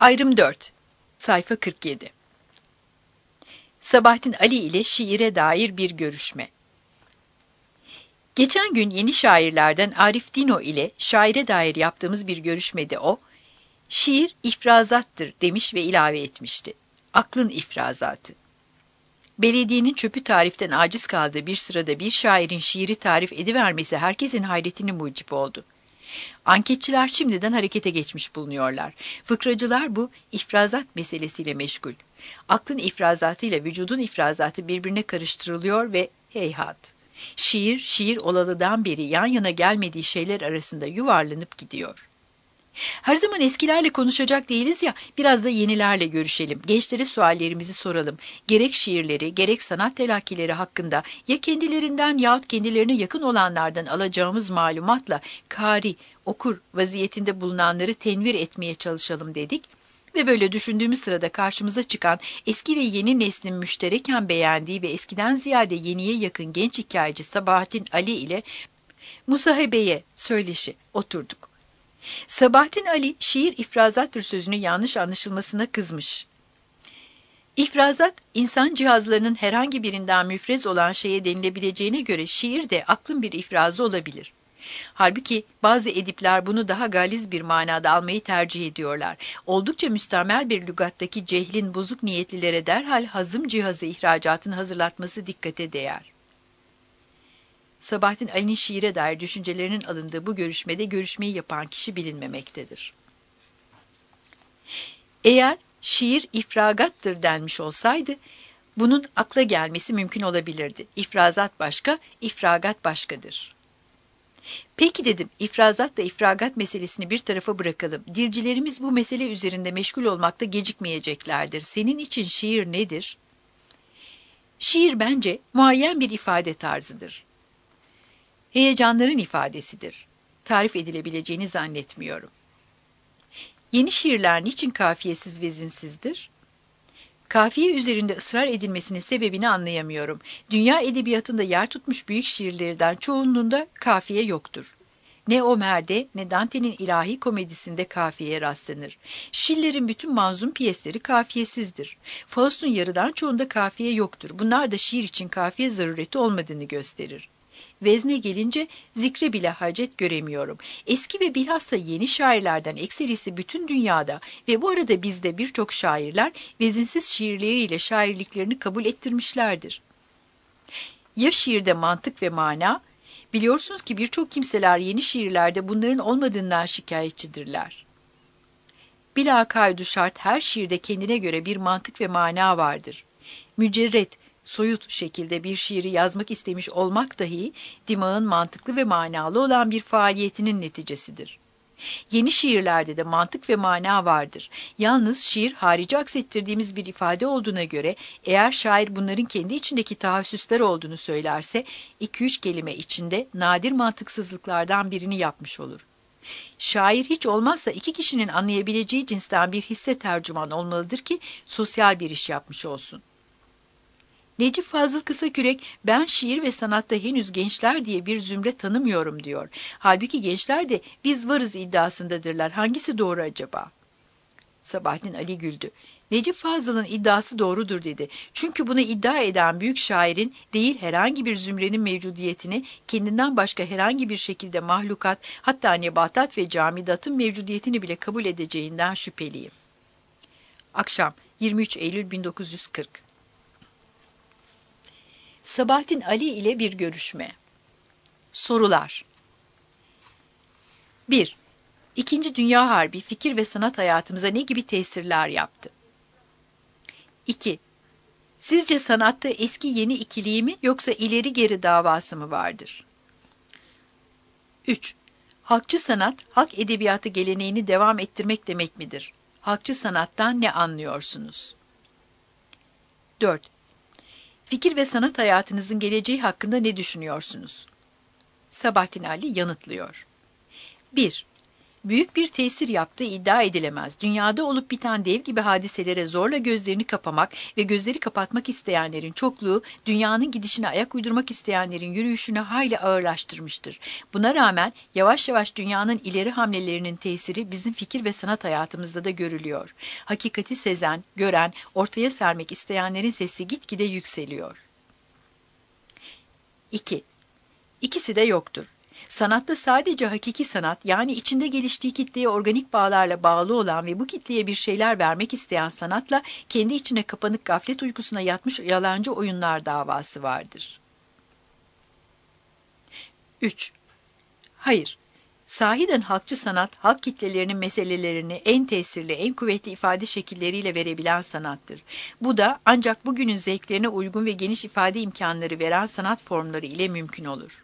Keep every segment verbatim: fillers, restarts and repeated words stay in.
Ayrım dört. Sayfa kırk yedi. Sabahattin Ali ile şiire dair bir görüşme. Geçen gün yeni şairlerden Arif Dino ile şaire dair yaptığımız bir görüşmede o, şiir ifrazattır demiş ve ilave etmişti. Aklın ifrazatı. Belediyenin çöpü tariften aciz kaldığı bir sırada bir şairin şiiri tarif edivermesi herkesin hayretini mucip oldu. Anketçiler şimdiden harekete geçmiş bulunuyorlar. Fıkracılar bu ifrazat meselesiyle meşgul. Aklın ifrazatıyla vücudun ifrazatı birbirine karıştırılıyor ve heyhat. Şiir, şiir olalıdan beri yan yana gelmediği şeyler arasında yuvarlanıp gidiyor. Her zaman eskilerle konuşacak değiliz ya, biraz da yenilerle görüşelim. Gençlere suallerimizi soralım. Gerek şiirleri, gerek sanat telakkileri hakkında ya kendilerinden yahut kendilerine yakın olanlardan alacağımız malumatla kari, okur vaziyetinde bulunanları tenvir etmeye çalışalım dedik. Ve böyle düşündüğümüz sırada karşımıza çıkan eski ve yeni neslin müştereken beğendiği ve eskiden ziyade yeniye yakın genç hikayeci Sabahattin Ali ile musahebeye, söyleşi oturduk. Sabahattin Ali, şiir ifrazattır sözünü yanlış anlaşılmasına kızmış. İfrazat, insan cihazlarının herhangi birinden müfrez olan şeye denilebileceğine göre şiir de aklın bir ifrazı olabilir. Halbuki bazı edipler bunu daha galiz bir manada almayı tercih ediyorlar. Oldukça müstemel bir lügattaki cehlin bozuk niyetlilere derhal hazım cihazı ihracatını hazırlatması dikkate değer. Sabahattin Ali'nin şiire dair düşüncelerinin alındığı bu görüşmede görüşmeyi yapan kişi bilinmemektedir. Eğer şiir ifragattır denmiş olsaydı, bunun akla gelmesi mümkün olabilirdi. İfrazat başka, ifragat başkadır. Peki dedim, ifrazatla ifragat meselesini bir tarafa bırakalım. Dilcilerimiz bu mesele üzerinde meşgul olmakta gecikmeyeceklerdir. Senin için şiir nedir? Şiir bence muayyen bir ifade tarzıdır. Heyecanların ifadesidir. Tarif edilebileceğini zannetmiyorum. Yeni şiirler niçin kafiyesiz ve zinsizdir? Kafiye üzerinde ısrar edilmesinin sebebini anlayamıyorum. Dünya edebiyatında yer tutmuş büyük şiirlerden çoğunluğunda kafiye yoktur. Ne Ömer'de ne Dante'nin ilahi komedisinde kafiyeye rastlanır. Schiller'in bütün manzum piyesleri kafiyesizdir. Faust'un yarıdan çoğunda kafiye yoktur. Bunlar da şiir için kafiye zarureti olmadığını gösterir. Vezne gelince zikre bile hacet göremiyorum. Eski ve bilhassa yeni şairlerden ekserisi bütün dünyada ve bu arada bizde birçok şairler vezinsiz şiirleriyle şairliklerini kabul ettirmişlerdir. Ya şiirde mantık ve mana? Biliyorsunuz ki birçok kimseler yeni şiirlerde bunların olmadığından şikayetçidirler. Bilakaydu şart her şiirde kendine göre bir mantık ve mana vardır. Mücerret, soyut şekilde bir şiiri yazmak istemiş olmak dahi dimağın mantıklı ve manalı olan bir faaliyetinin neticesidir. Yeni şiirlerde de mantık ve mana vardır. Yalnız şiir harici aksettirdiğimiz bir ifade olduğuna göre eğer şair bunların kendi içindeki tahassüsler olduğunu söylerse iki üç kelime içinde nadir mantıksızlıklardan birini yapmış olur. Şair hiç olmazsa iki kişinin anlayabileceği cinsten bir hisse tercüman olmalıdır ki sosyal bir iş yapmış olsun. Necip Fazıl Kısakürek, ben şiir ve sanatta henüz gençler diye bir zümre tanımıyorum diyor. Halbuki gençler de biz varız iddiasındadırlar. Hangisi doğru acaba? Sabahattin Ali güldü. Necip Fazıl'ın iddiası doğrudur dedi. Çünkü bunu iddia eden büyük şairin değil herhangi bir zümrenin mevcudiyetini kendinden başka herhangi bir şekilde mahlukat, hatta nebatat ve camidatın mevcudiyetini bile kabul edeceğinden şüpheliyim. Akşam yirmi üç Eylül bin dokuz yüz kırk. Sabahattin Ali ile bir görüşme. Sorular. bir. İkinci Dünya Harbi fikir ve sanat hayatımıza ne gibi tesirler yaptı? iki. Sizce sanatta eski yeni ikiliği mi yoksa ileri geri davası mı vardır? üç. Halkçı sanat, halk edebiyatı geleneğini devam ettirmek demek midir? Halkçı sanattan ne anlıyorsunuz? dört. Fikir ve sanat hayatınızın geleceği hakkında ne düşünüyorsunuz? Sabahattin Ali yanıtlıyor. bir. Büyük bir tesir yaptığı iddia edilemez. Dünyada olup biten dev gibi hadiselere zorla gözlerini kapamak ve gözleri kapatmak isteyenlerin çokluğu, dünyanın gidişine ayak uydurmak isteyenlerin yürüyüşünü hayli ağırlaştırmıştır. Buna rağmen yavaş yavaş dünyanın ileri hamlelerinin tesiri bizim fikir ve sanat hayatımızda da görülüyor. Hakikati sezen, gören, ortaya sermek isteyenlerin sesi gitgide yükseliyor. iki. İkisi de yoktur. Sanatta sadece hakiki sanat, yani içinde geliştiği kitleye organik bağlarla bağlı olan ve bu kitleye bir şeyler vermek isteyen sanatla kendi içine kapanık gaflet uykusuna yatmış yalancı oyunlar davası vardır. üç. Hayır. Sahiden halkçı sanat, halk kitlelerinin meselelerini en tesirli, en kuvvetli ifade şekilleriyle verebilen sanattır. Bu da ancak bugünün zevklerine uygun ve geniş ifade imkanları veren sanat formları ile mümkün olur.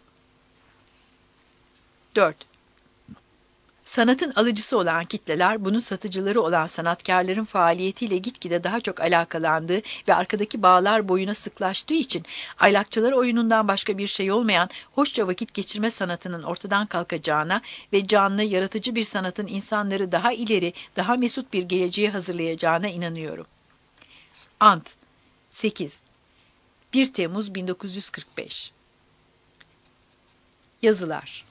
dört. Sanatın alıcısı olan kitleler, bunun satıcıları olan sanatkarların faaliyetiyle gitgide daha çok alakalandığı ve arkadaki bağlar boyuna sıklaştığı için aylakçılar oyunundan başka bir şey olmayan hoşça vakit geçirme sanatının ortadan kalkacağına ve canlı, yaratıcı bir sanatın insanları daha ileri, daha mesut bir geleceğe hazırlayacağına inanıyorum. Ant. sekiz. bir Temmuz bin dokuz yüz kırk beş. Yazılar.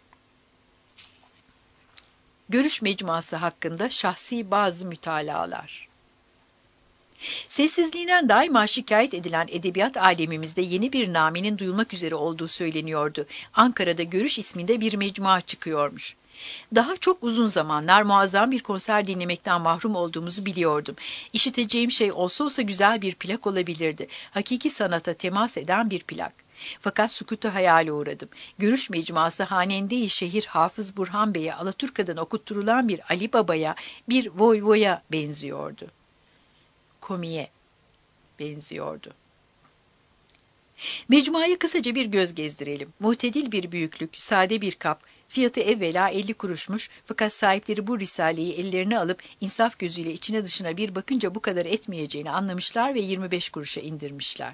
Görüş mecmuası hakkında şahsi bazı mütalalar. Sessizliğinden daima şikayet edilen edebiyat alemimizde yeni bir namenin duyulmak üzere olduğu söyleniyordu. Ankara'da Görüş isminde bir mecmua çıkıyormuş. Daha çok uzun zamanlar muazzam bir konser dinlemekten mahrum olduğumuzu biliyordum. İşiteceğim şey olsa olsa güzel bir plak olabilirdi. Hakiki sanata temas eden bir plak. Fakat sükutu hayale uğradım. Görüş mecmuası Hanende-i Şehir Hafız Burhan Bey'e Alaturka'dan okutturulan bir Ali Baba'ya, bir Voyvo'ya benziyordu. Komiye benziyordu. Mecmuaya kısaca bir göz gezdirelim. Muhtedil bir büyüklük, sade bir kap, fiyatı evvela elli kuruşmuş, fakat sahipleri bu risaleyi ellerine alıp insaf gözüyle içine dışına bir bakınca bu kadar etmeyeceğini anlamışlar ve yirmi beş kuruşa indirmişler.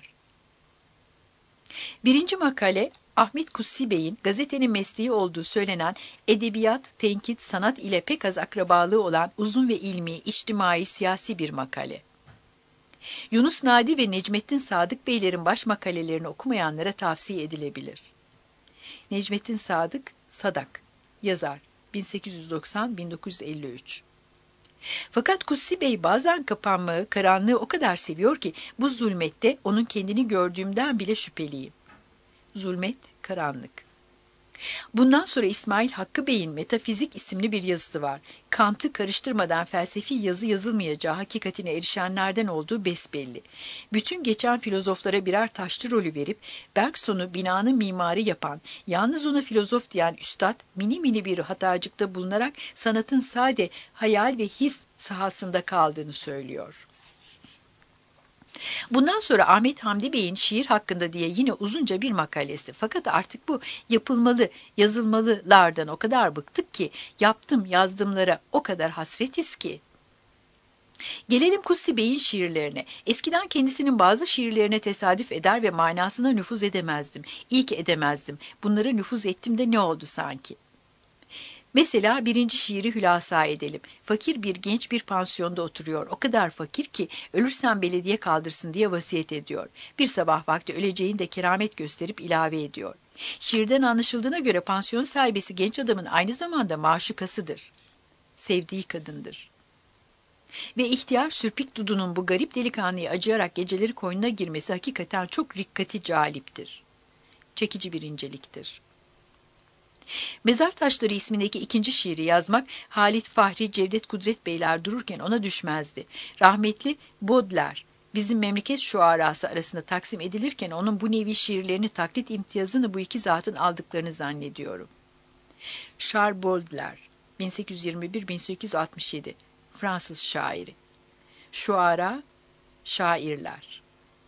Birinci makale, Ahmet Kutsi Bey'in gazetenin mesleği olduğu söylenen edebiyat, tenkit, sanat ile pek az akrabalığı olan uzun ve ilmi, içtimai, siyasi bir makale. Yunus Nadi ve Necmettin Sadık Beylerin baş makalelerini okumayanlara tavsiye edilebilir. Necmettin Sadık, Sadak, yazar, bin sekiz yüz doksan - bin dokuz yüz elli üç. Fakat Kutsi Bey bazen kapanmayı, karanlığı o kadar seviyor ki bu zulmette onun kendini gördüğümden bile şüpheliyim. Zulmet, karanlık. Bundan sonra İsmail Hakkı Bey'in Metafizik isimli bir yazısı var. Kant'ı karıştırmadan felsefi yazı yazılmayacağı hakikatine erişenlerden olduğu besbelli. Bütün geçen filozoflara birer taşçı rolü verip Bergson'u binanın mimarı yapan, yalnız ona filozof diyen üstad mini mini bir hatacıkta bulunarak sanatın sade hayal ve his sahasında kaldığını söylüyor. Bundan sonra Ahmet Hamdi Bey'in şiir hakkında diye yine uzunca bir makalesi. Fakat artık bu yapılmalı, yazılmalılardan o kadar bıktık ki, yaptım yazdımlara o kadar hasretiz ki. Gelelim Kutsi Bey'in şiirlerine. Eskiden kendisinin bazı şiirlerine tesadüf eder ve manasına nüfuz edemezdim. İyi ki edemezdim. Bunlara nüfuz ettim de ne oldu sanki? Mesela birinci şiiri hülasa edelim. Fakir bir genç bir pansiyonda oturuyor. O kadar fakir ki ölürsen belediye kaldırsın diye vasiyet ediyor. Bir sabah vakti öleceğini de keramet gösterip ilave ediyor. Şiirden anlaşıldığına göre pansiyon sahibesi genç adamın aynı zamanda maşukasıdır. Sevdiği kadındır. Ve ihtiyar Sürpik Dudu'nun bu garip delikanlıya acıyarak geceleri koynuna girmesi hakikaten çok rikkati caliptir. Çekici bir inceliktir. Mezar Taşları ismindeki ikinci şiiri yazmak Halit Fahri, Cevdet Kudret Beyler dururken ona düşmezdi. Rahmetli Baudelaire, bizim memleket şuarası arasında taksim edilirken onun bu nevi şiirlerini taklit imtiyazını bu iki zatın aldıklarını zannediyorum. Charles Baudelaire, bin sekiz yüz yirmi bir - bin sekiz yüz altmış yedi, Fransız şairi. Şuara, şairler.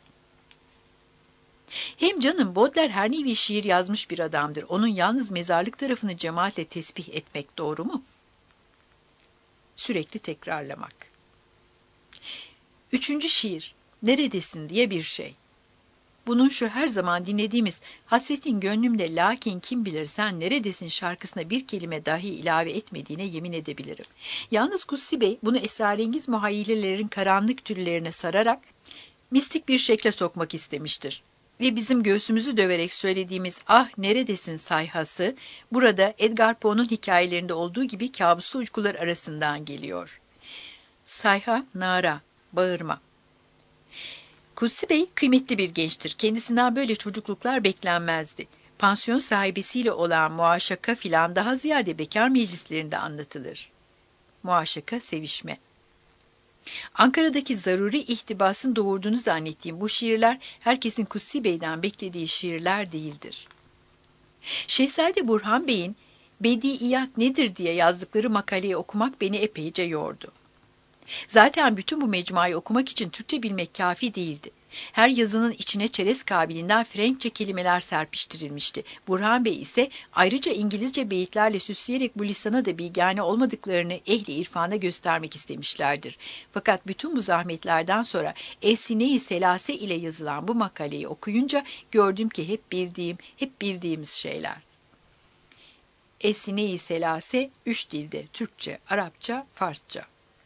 Hem canım Baudelaire her nevi şiir yazmış bir adamdır. Onun yalnız mezarlık tarafını cemaatle tesbih etmek doğru mu? Sürekli tekrarlamak. Üçüncü şiir, neredesin diye bir şey. bunun şu her zaman dinlediğimiz hasretin gönlümde lakin kim bilir sen neredesin şarkısına bir kelime dahi ilave etmediğine yemin edebilirim. Yalnız Kutsi Bey bunu esrarengiz muhayyilelerin karanlık türlerine sararak mistik bir şekle sokmak istemiştir. Ve bizim göğsümüzü döverek söylediğimiz ah neredesin sayhası burada Edgar Poe'nun hikayelerinde olduğu gibi kabuslu uykular arasından geliyor. Sayha, nara, bağırma. Kutsi Bey kıymetli bir gençtir. Kendisinden böyle çocukluklar beklenmezdi. Pansiyon sahibesiyle olan muaşaka filan daha ziyade bekar meclislerinde anlatılır. Muaşaka, sevişme. Ankara'daki zaruri ihtibasın doğurduğunu zannettiğim bu şiirler herkesin Kutsi Bey'den beklediği şiirler değildir. Şehzade Burhan Bey'in Bediiyat nedir diye yazdıkları makaleyi okumak beni epeyce yordu. Zaten bütün bu mecmuayı okumak için Türkçe bilmek kafi değildi. Her yazının içine çerez kabiliğinden Frenkçe kelimeler serpiştirilmişti. Burhan Bey ise ayrıca İngilizce beyitlerle süsleyerek bu lisana da bilgâne olmadıklarını ehli irfana göstermek istemişlerdir. Fakat bütün bu zahmetlerden sonra Es-Sine-i Selase ile yazılan bu makaleyi okuyunca gördüm ki hep bildiğim, hep bildiğimiz şeyler. Es-Sine-i Selase üç dilde, Türkçe, Arapça, Farsça.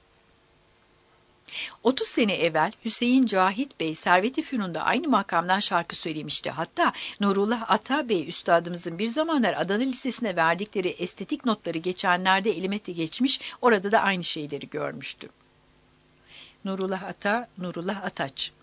otuz sene evvel Hüseyin Cahit Bey Servet-i Fünun'da aynı makamdan şarkı söylemişti. Hatta Nurullah Ata Bey üstadımızın bir zamanlar Adana Lisesi'ne verdikleri estetik notları geçenlerde elime geçmiş, orada da aynı şeyleri görmüştüm. Nurullah Ata, Nurullah Ataç.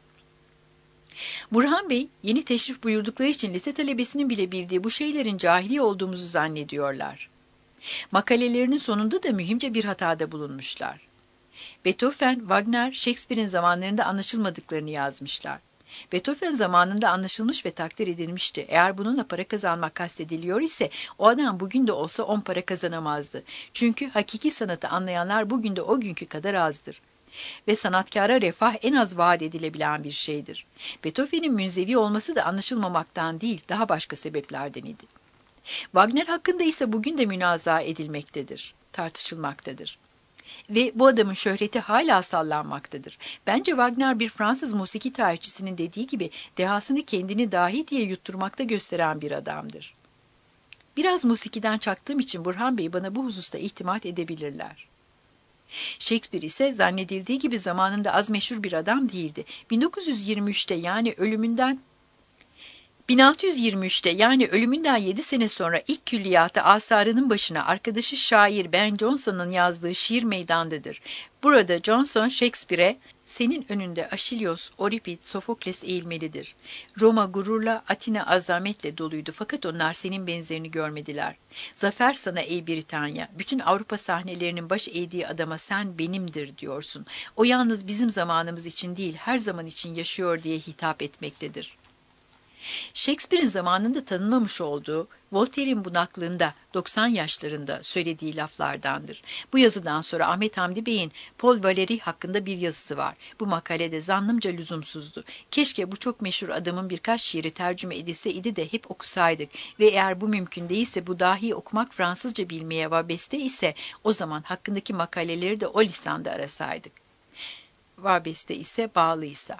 Burhan Bey yeni teşrif buyurdukları için lise talebesinin bile bildiği bu şeylerin cahili olduğumuzu zannediyorlar. Makalelerinin sonunda da mühimce bir hatada bulunmuşlar. Beethoven, Wagner, Shakespeare'in zamanlarında anlaşılmadıklarını yazmışlar. Beethoven zamanında anlaşılmış ve takdir edilmişti. Eğer bununla para kazanmak kastediliyor ise o adam bugün de olsa on para kazanamazdı. Çünkü hakiki sanatı anlayanlar bugün de o günkü kadar azdır. Ve sanatkara refah en az vaat edilebilen bir şeydir. Beethoven'in münzevi olması da anlaşılmamaktan değil, daha başka sebeplerden idi. Wagner hakkında ise bugün de münazaa edilmektedir, tartışılmaktadır. Ve bu adamın şöhreti hala sallanmaktadır. Bence Wagner bir Fransız musiki tarihçisinin dediği gibi dehasını kendini dahi diye yutturmakta gösteren bir adamdır. Biraz musikiden çaktığım için Burhan Bey bana bu hususta ihtimat edebilirler. Shakespeare ise zannedildiği gibi zamanında az meşhur bir adam değildi. bin dokuz yüz yirmi üçte yani ölümünden bin altı yüz yirmi üçte yani ölümünden yedi sene sonra ilk külliyatı asarının başına arkadaşı şair Ben Jonson'un yazdığı şiir meydandadır. Burada Jonson Shakespeare'e senin önünde Aşilyos, Oripid, Sofokles eğilmelidir. Roma gururla, Atina azametle doluydu fakat onlar senin benzerini görmediler. Zafer sana ey Britanya, bütün Avrupa sahnelerinin baş eğdiği adama sen benimdir diyorsun. O yalnız bizim zamanımız için değil her zaman için yaşıyor diye hitap etmektedir. Shakespeare'in zamanında tanınmamış olduğu, Voltaire'in bunaklığında doksan yaşlarında söylediği laflardandır. Bu yazıdan sonra Ahmet Hamdi Bey'in Paul Valéry hakkında bir yazısı var. Bu makalede zannımca lüzumsuzdu. Keşke bu çok meşhur adamın birkaç şiiri tercüme edilse idi de hep okusaydık ve eğer bu mümkün değilse bu dahi okumak Fransızca bilmeye vabeste ise o zaman hakkındaki makaleleri de o lisanda arasaydık. Vabeste ise bağlıysa.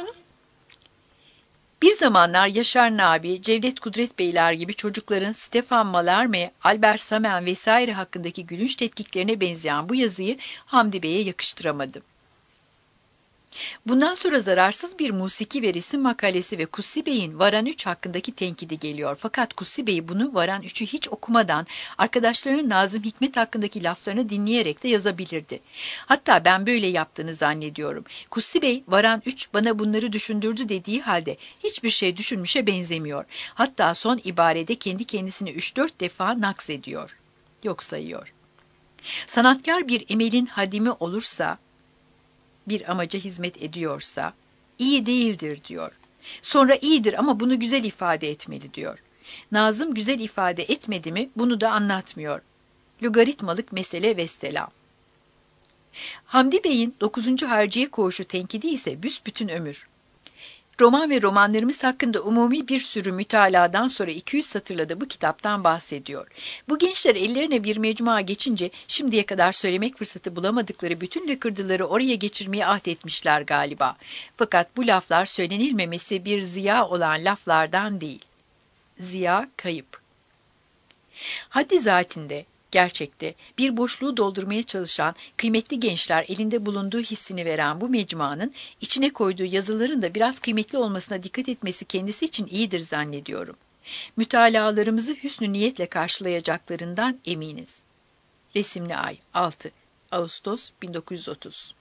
Bir zamanlar Yaşar Nabi, Cevdet Kudret Beyler gibi çocukların Stefan Mallarmé, Albert Samen vesaire hakkındaki gülünç tetkiklerine benzeyen bu yazıyı Hamdi Bey'e yakıştıramadım. Bundan sonra zararsız bir musiki ve resim makalesi ve Kutsi Bey'in Varan üç hakkındaki tenkidi geliyor. Fakat Kutsi Bey bunu Varan üçü hiç okumadan arkadaşlarının Nazım Hikmet hakkındaki laflarını dinleyerek de yazabilirdi. Hatta ben böyle yaptığını zannediyorum. Kutsi Bey Varan üç bana bunları düşündürdü dediği halde hiçbir şey düşünmüşe benzemiyor. Hatta son ibarede kendi kendisini üç dört defa naks ediyor. Yok sayıyor. Sanatkar bir emelin hadimi olursa, bir amaca hizmet ediyorsa, iyi değildir diyor. Sonra iyidir ama bunu güzel ifade etmeli diyor. Nazım güzel ifade etmedi mi bunu da anlatmıyor. Logaritmalık mesele vesselam. Hamdi Bey'in dokuzuncu Harciye Koğuşu tenkidi ise büsbütün ömür. Roman ve romanlarımız hakkında umumi bir sürü mütaladan sonra iki yüz satırla da bu kitaptan bahsediyor. Bu gençler ellerine bir mecmua geçince şimdiye kadar söylemek fırsatı bulamadıkları bütün lakırdıları oraya geçirmeye ahdetmişler galiba. Fakat bu laflar söylenilmemesi bir ziya olan laflardan değil. Ziya kayıp. Haddi zatinde, gerçekte bir boşluğu doldurmaya çalışan kıymetli gençler elinde bulunduğu hissini veren bu mecmuanın içine koyduğu yazıların da biraz kıymetli olmasına dikkat etmesi kendisi için iyidir zannediyorum. Mütalalarımızı hüsnü niyetle karşılayacaklarından eminiz. Resimli Ay altı Ağustos bin dokuz yüz otuz.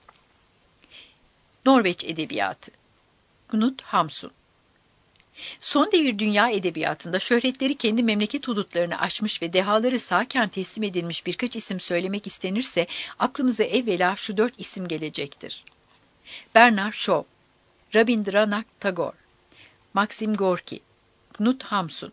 Norveç Edebiyatı Knut Hamsun. Son devir dünya edebiyatında şöhretleri kendi memleket hudutlarını aşmış ve dehaları sağken teslim edilmiş birkaç isim söylemek istenirse aklımıza evvela şu dört isim gelecektir. Bernard Shaw, Rabindranath Tagore, Maxim Gorki, Knut Hamsun.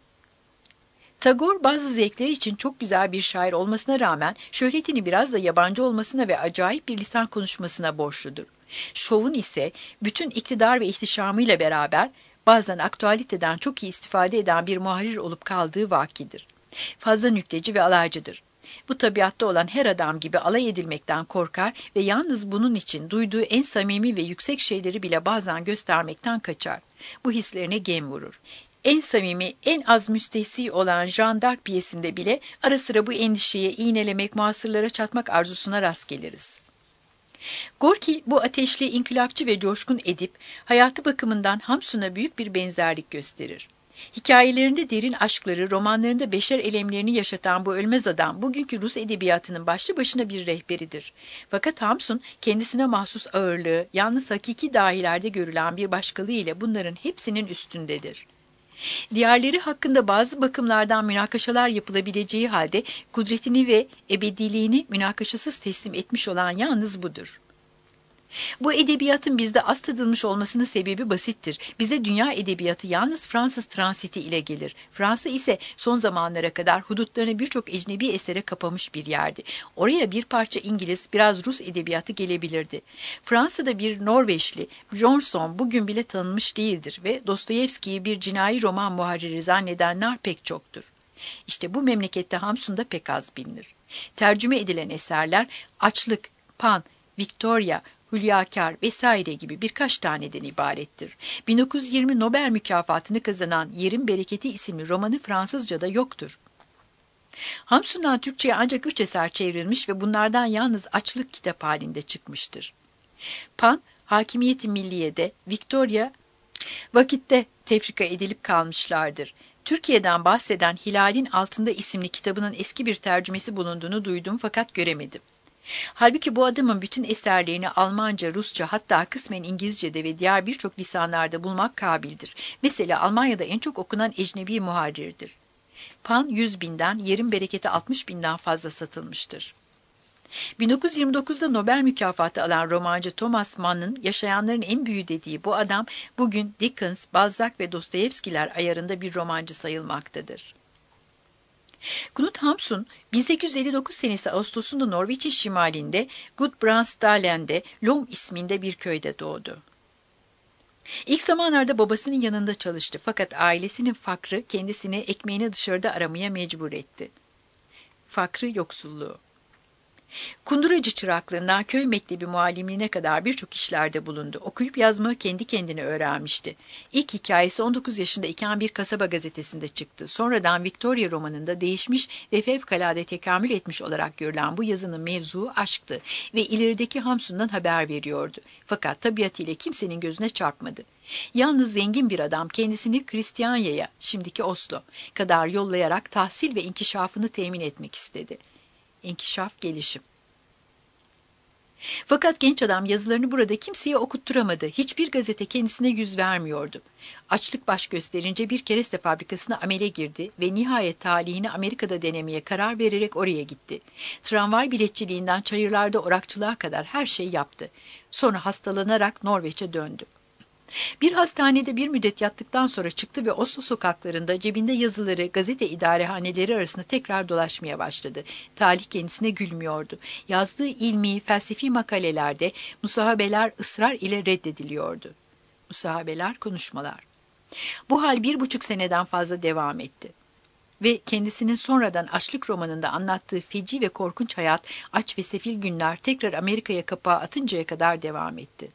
Tagore bazı zevkleri için çok güzel bir şair olmasına rağmen şöhretini biraz da yabancı olmasına ve acayip bir lisan konuşmasına borçludur. Shaw'un ise bütün iktidar ve ihtişamıyla beraber bazen aktualiteden çok iyi istifade eden bir muharrir olup kaldığı vakidir. Fazla nükteci ve alaycıdır. Bu tabiatta olan her adam gibi alay edilmekten korkar ve yalnız bunun için duyduğu en samimi ve yüksek şeyleri bile bazen göstermekten kaçar. Bu hislerine gem vurur. En samimi, en az müstehsi olan Jeanne d'Arc piyesinde bile ara sıra bu endişeye iğnelemek, muhasırlara çatmak arzusuna rast geliriz. Gorki bu ateşli, inkılapçı ve coşkun edip, hayatı bakımından Hamsun'a büyük bir benzerlik gösterir. Hikayelerinde derin aşkları, romanlarında beşer elemlerini yaşatan bu ölmez adam, bugünkü Rus edebiyatının başlı başına bir rehberidir. Fakat Hamsun, kendisine mahsus ağırlığı, yalnız hakiki dahilerde görülen bir başkalığı ile bunların hepsinin üstündedir. Diğerleri hakkında bazı bakımlardan münakaşalar yapılabileceği halde kudretini ve ebediliğini münakaşasız teslim etmiş olan yalnız budur. Bu edebiyatın bizde az tadılmış olmasının sebebi basittir. Bize dünya edebiyatı yalnız Fransız transiti ile gelir. Fransa ise son zamanlara kadar hudutlarını birçok ecnebi esere kapamış bir yerdi. Oraya bir parça İngiliz, biraz Rus edebiyatı gelebilirdi. Fransa'da bir Norveçli, Björnson bugün bile tanınmış değildir ve Dostoyevski'yi bir cinayi roman muharriri zannedenler pek çoktur. İşte bu memlekette Hamsun'da pek az bilinir. Tercüme edilen eserler Açlık, Pan, Victoria, Hülyakar vesaire gibi birkaç taneden ibarettir. bin dokuz yüz yirmi Nobel mükafatını kazanan Yerin Bereketi isimli romanı Fransızca'da yoktur. Hamsun'dan Türkçe'ye ancak üç eser çevrilmiş ve bunlardan yalnız Açlık kitap halinde çıkmıştır. Pan, Hakimiyeti Milliye'de, Victoria, vakitte tefrika edilip kalmışlardır. Türkiye'den bahseden Hilal'in Altında isimli kitabının eski bir tercümesi bulunduğunu duydum fakat göremedim. Halbuki bu adamın bütün eserlerini Almanca, Rusça hatta kısmen İngilizce'de ve diğer birçok lisanlarda bulmak kabildir. Mesela Almanya'da en çok okunan ecnebi muharrirdir. Pan yüz binden, Yerin Bereketi altmış binden fazla satılmıştır. bin dokuz yüz yirmi dokuzda Nobel mükafatı alan romancı Thomas Mann'ın yaşayanların en büyüğü dediği bu adam bugün Dickens, Balzac ve Dostoyevskiler ayarında bir romancı sayılmaktadır. Knut Hamsun, bin sekiz yüz elli dokuz senesi Ağustos'unda Norveç'in şimalinde Gudbrandsdalen'de Lom isminde bir köyde doğdu. İlk zamanlarda babasının yanında çalıştı fakat ailesinin fakrı kendisini ekmeğini dışarıda aramaya mecbur etti. Fakrı yoksulluğu. Kunduracı çıraklığından köy mektebi muallimliğine kadar birçok işlerde bulundu. Okuyup yazmayı kendi kendine öğrenmişti. İlk hikayesi on dokuz yaşında iken bir kasaba gazetesinde çıktı. Sonradan Victoria romanında değişmiş ve fevkalade tekamül etmiş olarak görülen bu yazının mevzuu aşktı ve ilerideki Hamsun'dan haber veriyordu. Fakat tabiatıyla kimsenin gözüne çarpmadı. Yalnız zengin bir adam kendisini Kristiyanya'ya, şimdiki Oslo, kadar yollayarak tahsil ve inkişafını temin etmek istedi. İnkişaf, gelişim. Fakat genç adam yazılarını burada kimseye okutturamadı. Hiçbir gazete kendisine yüz vermiyordu. Açlık baş gösterince bir kereste fabrikasına amele girdi ve nihayet talihini Amerika'da denemeye karar vererek oraya gitti. Tramvay biletçiliğinden çayırlarda orakçılığa kadar her şeyi yaptı. Sonra hastalanarak Norveç'e döndü. Bir hastanede bir müddet yattıktan sonra çıktı ve Oslo sokaklarında cebinde yazıları, gazete idarehaneleri arasında tekrar dolaşmaya başladı. Talih kendisine gülmüyordu. Yazdığı ilmi, felsefi makalelerde musahabeler ısrar ile reddediliyordu. Musahabeler, konuşmalar. Bu hal bir buçuk seneden fazla devam etti. Ve kendisinin sonradan Açlık romanında anlattığı feci ve korkunç hayat, aç ve sefil günler tekrar Amerika'ya kapağı atıncaya kadar devam etti.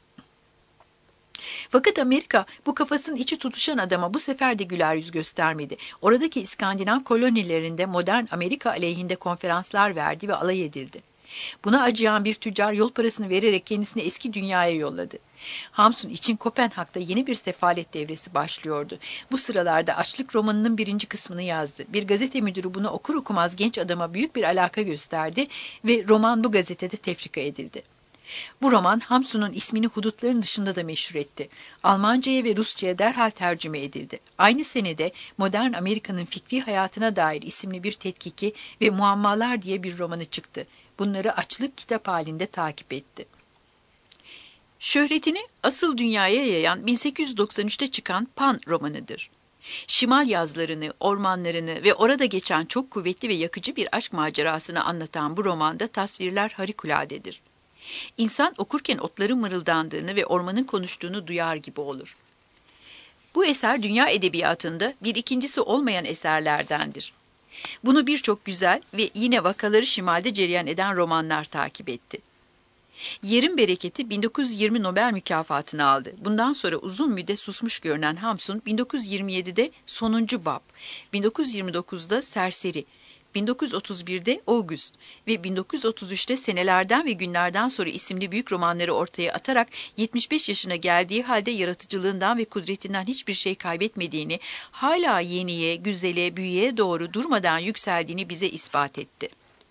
Fakat Amerika bu kafasının içi tutuşan adama bu sefer de güler yüz göstermedi. Oradaki İskandinav kolonilerinde modern Amerika aleyhinde konferanslar verdi ve alay edildi. Buna acıyan bir tüccar yol parasını vererek kendisini eski dünyaya yolladı. Hamsun için Kopenhag'da yeni bir sefalet devresi başlıyordu. Bu sıralarda Açlık romanının birinci kısmını yazdı. Bir gazete müdürü bunu okur okumaz genç adama büyük bir alaka gösterdi ve roman bu gazetede tefrika edildi. Bu roman Hamsun'un ismini hudutların dışında da meşhur etti. Almanca'ya ve Rusça'ya derhal tercüme edildi. Aynı senede Modern Amerika'nın Fikri Hayatına Dair isimli bir tetkiki ve Muammalar diye bir romanı çıktı. Bunları açlık kitap halinde takip etti. Şöhretini asıl dünyaya yayan bin sekiz yüz doksan üçte çıkan Pan romanıdır. Şimal yazlarını, ormanlarını ve orada geçen çok kuvvetli ve yakıcı bir aşk macerasını anlatan bu romanda tasvirler harikuladedir. İnsan okurken otların mırıldandığını ve ormanın konuştuğunu duyar gibi olur. Bu eser dünya edebiyatında bir ikincisi olmayan eserlerdendir. Bunu birçok güzel ve yine vakaları şimalde cereyan eden romanlar takip etti. Yerin Bereketi bin dokuz yüz yirmi Nobel mükafatını aldı. Bundan sonra uzun müddet susmuş görünen Hamsun, bin dokuz yüz yirmi yedide Sonuncu Bab, bin dokuz yüz yirmi dokuzda Serseri, bin dokuz yüz otuz birde August ve bin dokuz yüz otuz üçte Senelerden ve Günlerden Sonra isimli büyük romanları ortaya atarak yetmiş beş yaşına geldiği halde yaratıcılığından ve kudretinden hiçbir şey kaybetmediğini, hala yeniye, güzele, büyüye doğru durmadan yükseldiğini bize ispat etti.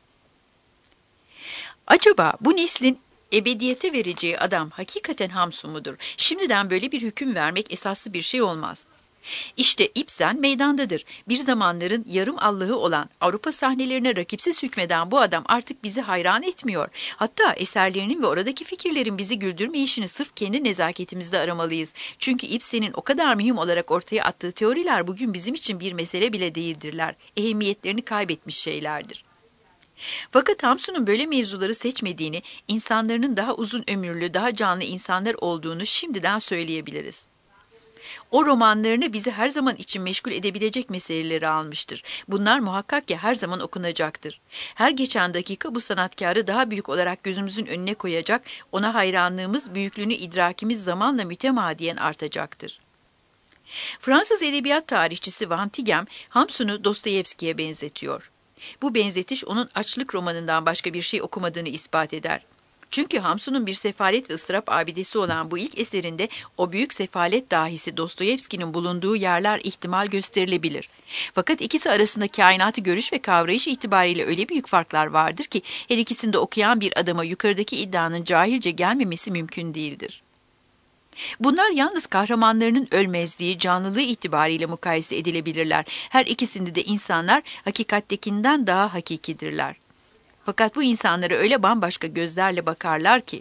Acaba bu neslin ebediyete vereceği adam hakikaten Hamsun mudur? Şimdiden böyle bir hüküm vermek esaslı bir şey olmaz. İşte Ibsen meydandadır. Bir zamanların yarım Allah'ı olan, Avrupa sahnelerine rakipsiz hükmeden bu adam artık bizi hayran etmiyor. Hatta eserlerinin ve oradaki fikirlerin bizi güldürmeyişini sırf kendi nezaketimizde aramalıyız. Çünkü Ibsen'in o kadar mühim olarak ortaya attığı teoriler bugün bizim için bir mesele bile değildirler. Ehemmiyetlerini kaybetmiş şeylerdir. Fakat Hamsun'un böyle mevzuları seçmediğini, insanların daha uzun ömürlü, daha canlı insanlar olduğunu şimdiden söyleyebiliriz. O romanlarını bizi her zaman için meşgul edebilecek meseleleri almıştır. Bunlar muhakkak ki her zaman okunacaktır. Her geçen dakika bu sanatkarı daha büyük olarak gözümüzün önüne koyacak, ona hayranlığımız, büyüklüğünü idrakimiz zamanla mütemadiyen artacaktır. Fransız edebiyat tarihçisi Van Tighem, Hamsun'u Dostoyevski'ye benzetiyor. Bu benzetiş onun Açlık romanından başka bir şey okumadığını ispat eder. Çünkü Hamsun'un bir sefalet ve ıstırap abidesi olan bu ilk eserinde o büyük sefalet dahisi Dostoyevski'nin bulunduğu yerler ihtimal gösterilebilir. Fakat ikisi arasında kainatı görüş ve kavrayış itibariyle öyle büyük farklar vardır ki her ikisini de okuyan bir adama yukarıdaki iddianın cahilce gelmemesi mümkün değildir. Bunlar yalnız kahramanlarının ölmezliği, canlılığı itibariyle mukayese edilebilirler. Her ikisinde de insanlar hakikattekinden daha hakikidirler. Fakat bu insanlara öyle bambaşka gözlerle bakarlar ki.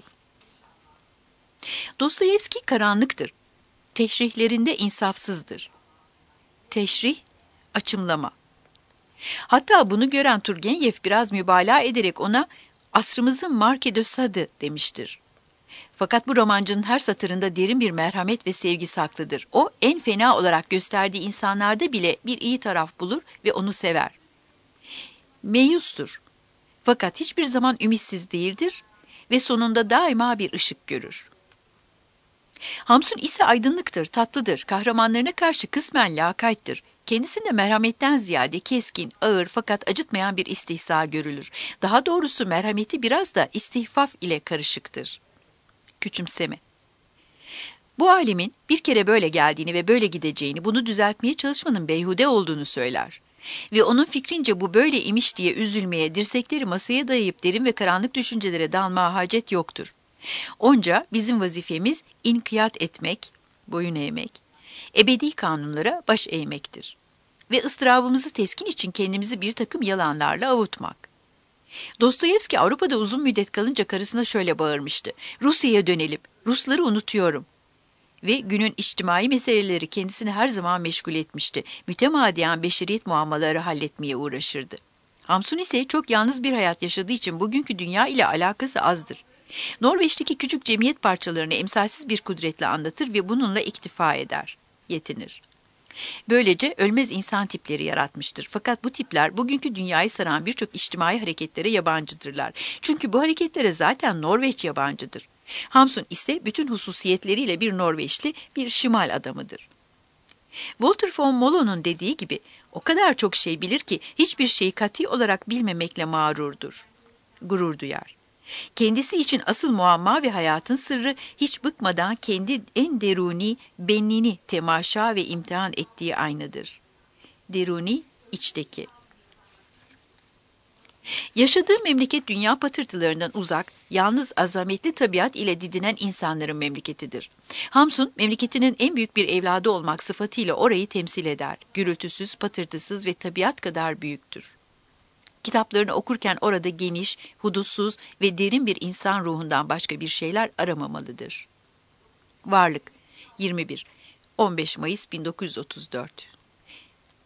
Dostoyevski karanlıktır. Teşrihlerinde insafsızdır. Teşrih, açımlama. Hatta bunu gören Turgenev biraz mübalağa ederek ona asrımızın Marquis de Sade demiştir. Fakat bu romancının her satırında derin bir merhamet ve sevgi saklıdır. O en fena olarak gösterdiği insanlarda bile bir iyi taraf bulur ve onu sever. Meyustur. Fakat hiçbir zaman ümitsiz değildir ve sonunda daima bir ışık görür. Hamsun ise aydınlıktır, tatlıdır, kahramanlarına karşı kısmen lakayttır. Kendisinde merhametten ziyade keskin, ağır fakat acıtmayan bir istihza görülür. Daha doğrusu merhameti biraz da istihfaf ile karışıktır. Küçümseme. Bu alimin bir kere böyle geldiğini ve böyle gideceğini, bunu düzeltmeye çalışmanın beyhude olduğunu söyler. Ve onun fikrince bu böyle imiş diye üzülmeye, dirsekleri masaya dayayıp derin ve karanlık düşüncelere dalmaya hacet yoktur. Onca bizim vazifemiz inkiyat etmek, boyun eğmek, ebedi kanunlara baş eğmektir. Ve ıstırabımızı teskin için kendimizi bir takım yalanlarla avutmak. Dostoyevski Avrupa'da uzun müddet kalınca karısına şöyle bağırmıştı: Rusya'ya dönelim, Rusları unutuyorum. Ve günün içtimai meseleleri kendisini her zaman meşgul etmişti. Mütemadiyen beşeriyet muammaları halletmeye uğraşırdı. Hamsun ise çok yalnız bir hayat yaşadığı için bugünkü dünya ile alakası azdır. Norveç'teki küçük cemiyet parçalarını emsalsiz bir kudretle anlatır ve bununla iktifa eder, yetinir. Böylece ölmez insan tipleri yaratmıştır. Fakat bu tipler bugünkü dünyayı saran birçok içtimai hareketlere yabancıdırlar. Çünkü bu hareketlere zaten Norveç yabancıdır. Hamsun ise bütün hususiyetleriyle bir Norveçli, bir şimal adamıdır. Walter von Molo'nun dediği gibi, o kadar çok şey bilir ki hiçbir şeyi kati olarak bilmemekle mağrurdur. Gurur duyar. Kendisi için asıl muamma ve hayatın sırrı hiç bıkmadan kendi en deruni benliğini temaşa ve imtihan ettiği aynadır. Deruni, içteki. Yaşadığı memleket dünya patırtılarından uzak, yalnız azametli tabiat ile didinen insanların memleketidir. Hamsun, memleketinin en büyük bir evladı olmak sıfatıyla orayı temsil eder. Gürültüsüz, patırtısız ve tabiat kadar büyüktür. Kitaplarını okurken orada geniş, hudutsuz ve derin bir insan ruhundan başka bir şeyler aramamalıdır. Varlık, yirmi bir, on beş Mayıs bin dokuz yüz otuz dört.